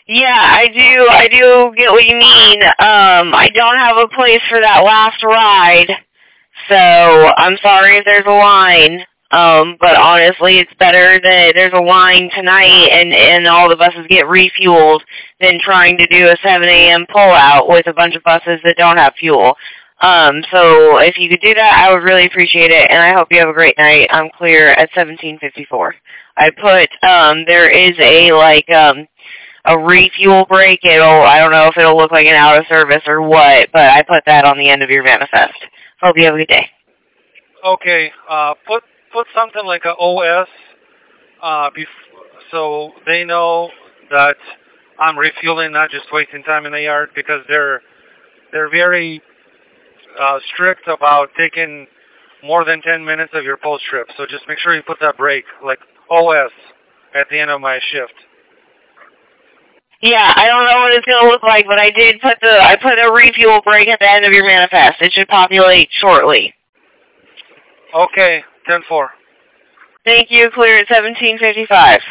Yeah, I do get what you mean. I don't have a place for that last ride, so I'm sorry if there's a line. But honestly, it's better that there's a line tonight and all the buses get refueled than trying to do a 7 a.m. pullout with a bunch of buses that don't have fuel. So if you could do that, I would really appreciate it, and I hope you have a great night. I'm clear at 17:54. I put, there is a refuel break. I don't know if it'll look like an out of service or what, but I put that on the end of your manifest. Hope you have a good day. Okay, put something like a OS, so they know that I'm refueling, not just wasting time in the yard, because they're very strict about taking more than 10 minutes of your post trip. So just make sure you put that break, like OS, at the end of my shift. Yeah, I don't know what it's going to look like, but I put a refuel break at the end of your manifest. It should populate shortly. Okay, 10-4. Thank you, clear at 17:55.